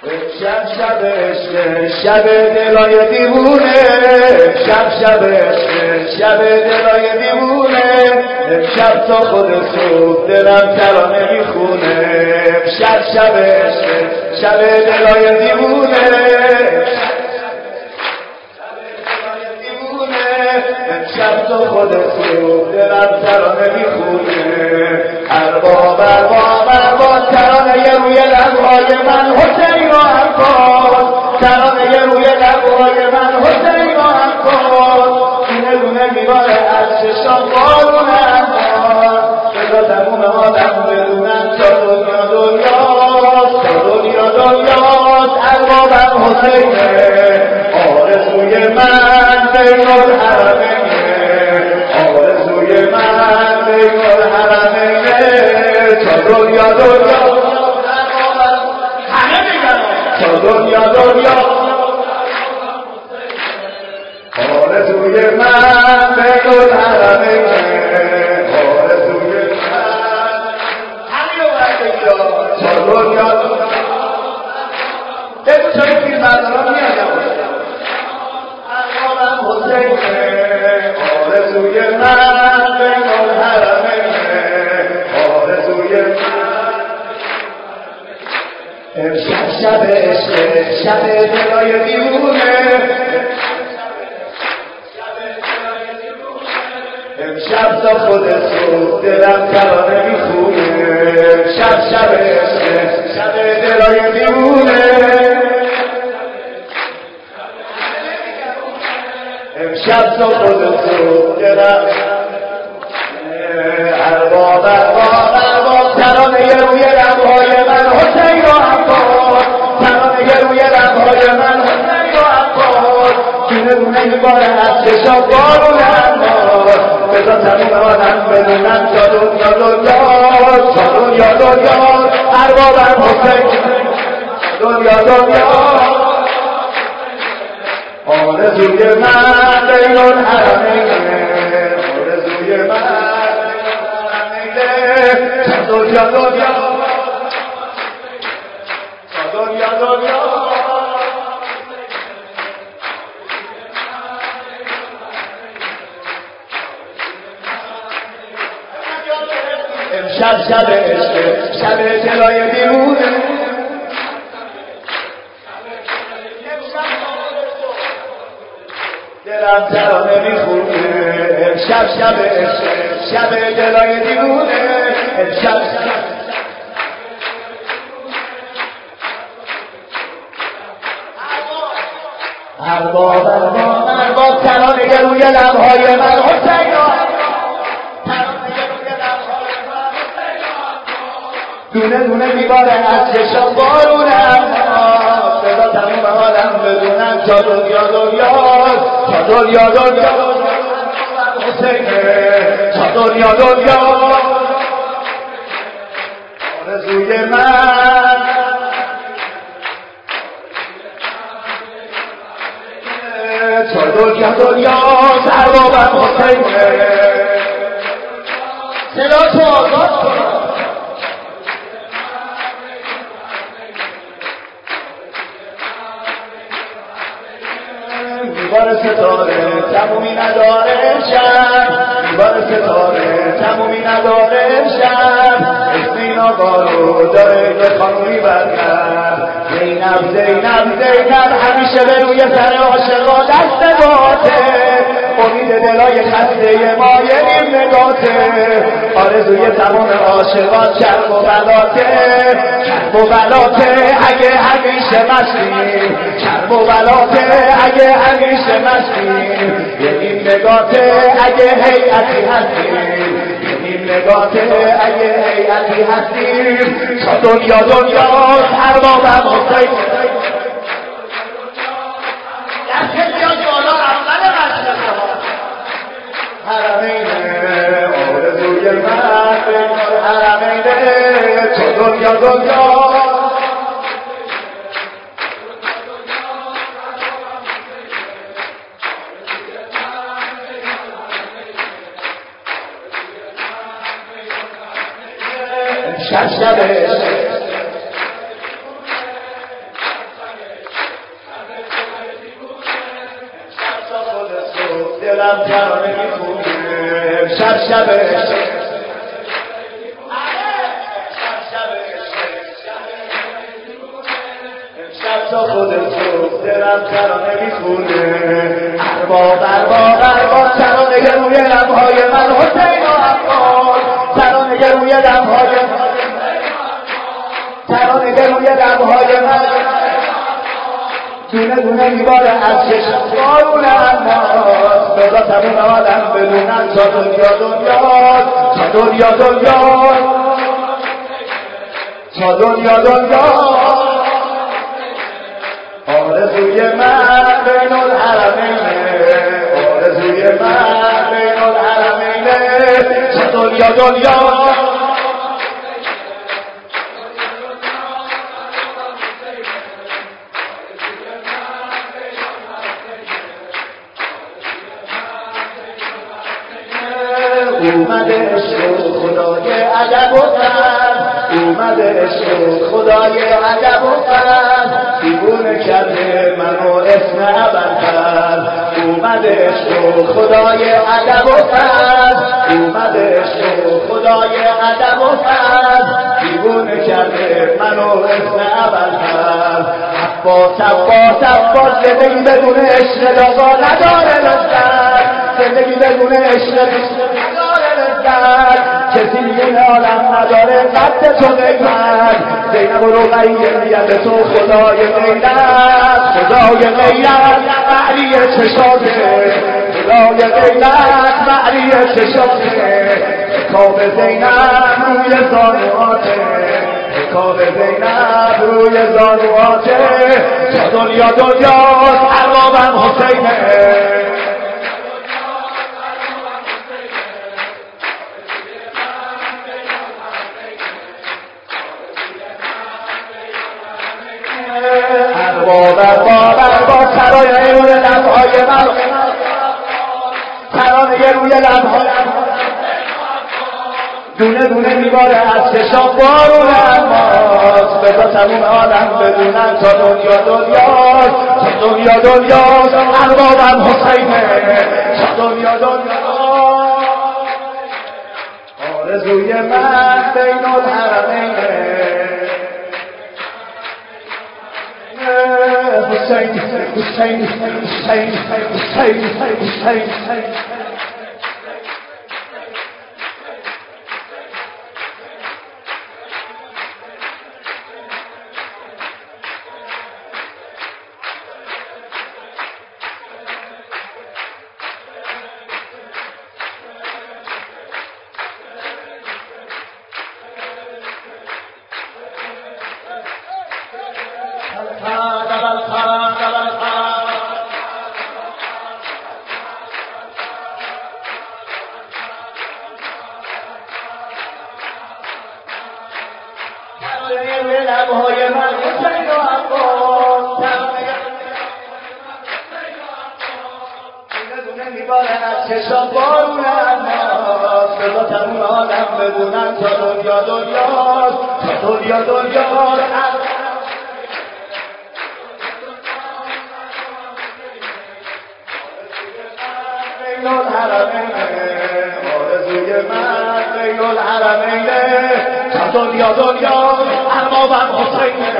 شب عشق شب دلای دیوونه، شب عشق شب دلای دیوونه، شب تا خود صبح دلم ترانه میخونه. شب عشق شب دلای دیوونه، شب تا خود صبح دلم ترانه میخونه. ارباب ترانه روی لبهای من حسین و عباس، ترانه روی لبهای من حسین و عباس، دونه دونه میباره از چشام بارون عباس. بذار تموم آدم بدونن تا دنیا دنیاست، تا دنیا دنیاست. اربابم حسینه، آرزوی من بین الحرمینه، آرزوی من بین الحرمینه. تا دنیا دنیا همه میگن، تا دنیا دنیا آرزوی من بین الحرمینه، آرزوی من همین رو تا دنیا دنیا. بگو چایی که مردم میاد اربابم حسینه، آرزوی من بین الحرمینه، آرزوی من. شب عشق شب دلای دیوونه، امشب تا خود صبح دلم ترانه میخونه. شب عشق شب دلای دیوونه، امشب تا خود صبح دلم. ارباب ترانه روی لبهای من حسین و عباس، ترانه روی لبهای من حسین و عباس، دونه دونه میباره از چشام بارون عباس. بذار تموم آدم بدونن تا دنیا دنیاست، تا دنیا دنیاست. اربابم حسین، دنیا دنیاست. آرزوی من بین الحرمینه، آرزوی من دنیا دنیا، دنیا دنیا. امشب شب عشق شب دلای دیوونه، دلم ترانه میخونه. امشب عشق شب دلای دیوونه، امشب ارباب ترانه روی لبهای من حسین و ترانه روی لبهای من حسین و دونه دونه میباره از چشام بارون عباس. بذار تموم آدم بدونن تا دنیا دنیاست، تا دنیا دنیا. حسینه تا دنیا دنیا، آرزوی من تا دنیا دنیا. اربابم حسینه، صدا تو آزاد کن. دیوار ستاره تمومی نداره شب، دیوار ستاره تمومی نداره شب. اسم این آقا رو داره به خانومی برگرد. زینب همیشه به روی سر عاشقا دست باته، امید دلای خسته ما یه نگاته. آرزوی تمام عاشقان چرب و بلاته، اگه همیشه مستی، چرب و بلاته اگه همیشه مستی. یه این نگاته اگه هیئتی هستیم، این نگاته اگه هیئتی هستیم. تا دنیا دنیاست. اربابم حسین دست بیاد بالا اول مجلسه ها. حرمینه آرزوی من بین الحرمینه، تا دنیا دنیا. شب شب تا خود تو دلم ترانه میخونه ارباب ترانه روی لبهای من حسین و عباس ترانه روی لبهای من ترانه روی لبهای من دونه دونه میباره از چشم بارون الماس بذار تموم آدم بدونن تا دنیا تا دنیا آرزوی من بین الحرمینه آرزوی من بین الحرمینه تا دنیا اومده عشق خدای عجب و فرد اومده عشق خدای عجب و فرد دیوونه کرده منو اسم ابرفرد اومده عشق خدای عجب و فرد اومده عشق خدای عجب و فرد دیوونه کرده منو اسم ابرفرد عباس زندگی بدون عشق لازا نداره لذت زندگی بدون عشق کسی این عالم نداره قد تو غیرت زینب و رقیه میگه تو خدای غیرت معنی چشاته خدای غیرت معنی چشاته کاب زینب روی زانواته کاب زینب روی زانواته تا دنیاست اربابم حسینه ارباب ترانه روی لبهای من ترانه روی لبهای دونه دونه میباره از چشام بارون الماس بذار تموم عالم بدونن تا دنیا اربابم حسینه تا دنیا آرزوی من بین الحرمینه حسین لبهای من حسین و عباس دونه دونه میباره از چشام بارون الماس بذار تموم آدم بدونن تا دنیا بین الحرمینه آرزوی من بین الحرمینه تا دنیا اربابم حسینه